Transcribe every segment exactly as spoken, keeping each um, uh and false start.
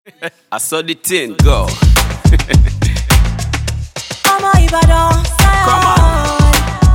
I saw the thing go. I'm a Ibadan sound. Come on.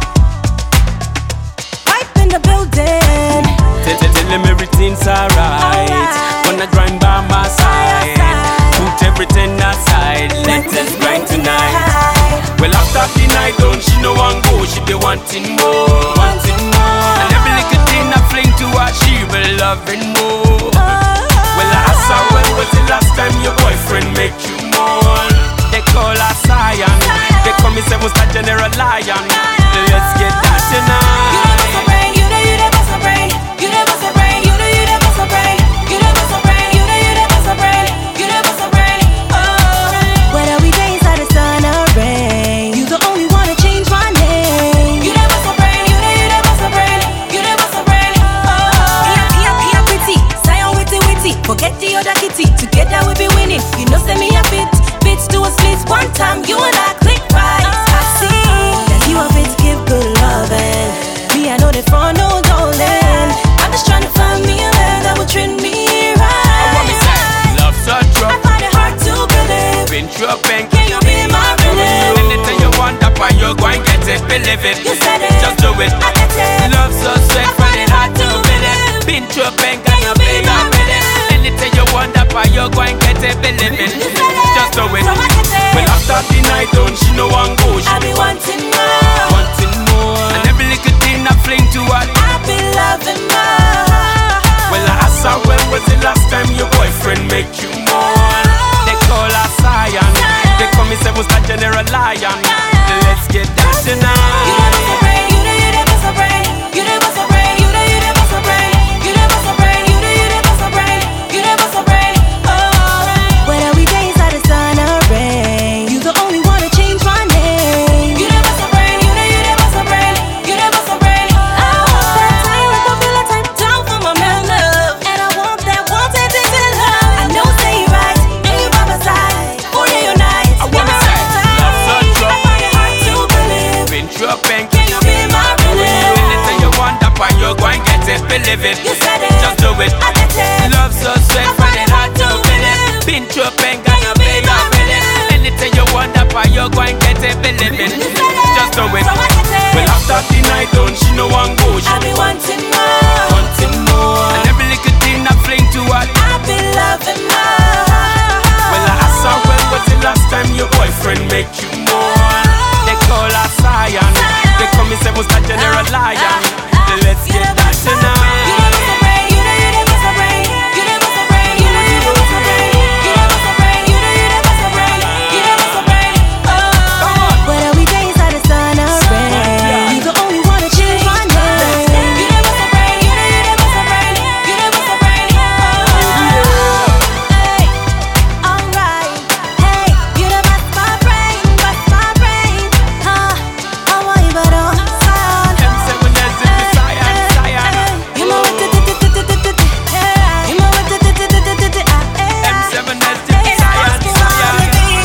Hype in the building. Tell, tell, tell him everything's alright. Alright. Wanna grind by my side. Put everything aside. Let us grind tonight. Well, after the night done, she no one go. She be wanting more, wanting more. And every little thing I fling to her, she be loving more. Well, I asked her, when was the last time your boyfriend make you mourn? They call her Scion. They call me Seven Star General Lion. Let's get that tonight. You the you the bust a brain. You the bust a brain. You the you the bust a brain. You the bust a brain. You the you the bust a brain. You the bust a brain. Oh, whether we day inside the sun or rain, you the only one to change my name. You the bust a brain. You the you the bust a brain. You the bust a brain. Oh, Pia Pia Pia pretty, Zion witty witty. Forget the other kitty. Together we be winning. You know say me a fit. Fits to a split one time. You and I click right. I see that you a fit to give good loving. Me I know that for no darling. I'm just trying to find me a man that will treat me right. I want me say, love so I drop. find it hard to believe. Been through a pain. Can you be my rhythm? Anything you want, that why you're going get it. Believe it. You said it. Just do it. I get it. Love so sweet, find it hard to believe. Been through a pain, can you be my rhythm? Anything you want, that why you're going get it. Believe it. You said it. Just do it. So I get it. Well, after the night done, she no one go. She I be wanting more. wanting more. And every little thing I fling to her. I be loving more. Well, I asked her, when was the last time your boyfriend make you mourn? They call her Scion. They call me Seven Star General Lion. Let's get that You the tonight. bust a brain. You the you the bust a brain. You the bust a brain. You the you the bust a brain. You the bust a brain. You the you the bust a brain. You the bust a brain. Oh, whether we day inside the sun or rain, you the only one to change my name. You the bust a brain. You the you the bust a brain. You the bust a brain. I want that time, I feel that time down for my man love, and I want that wanted it in love. I know say you right, and you by my side. Oh yeah, you're nice. I want me say, love so drop. I find it hard to believe. Been through a pain. Can you be my rhythm? Anything you want, that why you're going get it. Believe it. You said it. Just do it. I get it. Love so sweet, find it hard to believe. Been through a pain, can you be my rhythm? Anything you want, that why you're going get it. Believe it. You said it. Just do it. So I get it. Well, after the night done, she no one go. She I be wanting more. wanting more. And every little thing I fling to her. I be loving more. Well, I asked her, when was the last time your boyfriend make you mourn? They call her Scion. They call me Seven Star General Lion. Let's get that You the tonight. bust a brain. You the you the bust a brain. You the bust a brain. You the you the bust a brain. You the bust a brain. You the you the bust a brain. You the bust a brain. Oh, whether we day inside the sun or rain, you the only one to change my name. You the bust a brain. You the you the bust a brain. You the bust a brain. Oh, hey, alright. Hey, you the bust my brain, bust my brain. Huh? I want you, but on sound. M seven S in the Scion, Scion. You know what to do, do, do, do, do, do. You know what to do, do, do, do, do, do. M seven S in the Scion, Scion.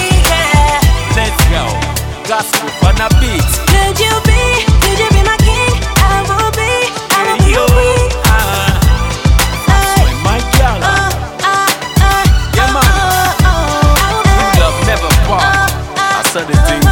Let's go. Gospel on a beat. Could you be, could you be my king? I will be, I will be your queen. Ah, Ay, my girl. oh, ah, ah, Yeah, man. oh, oh, oh. Love never fall. I saw the thing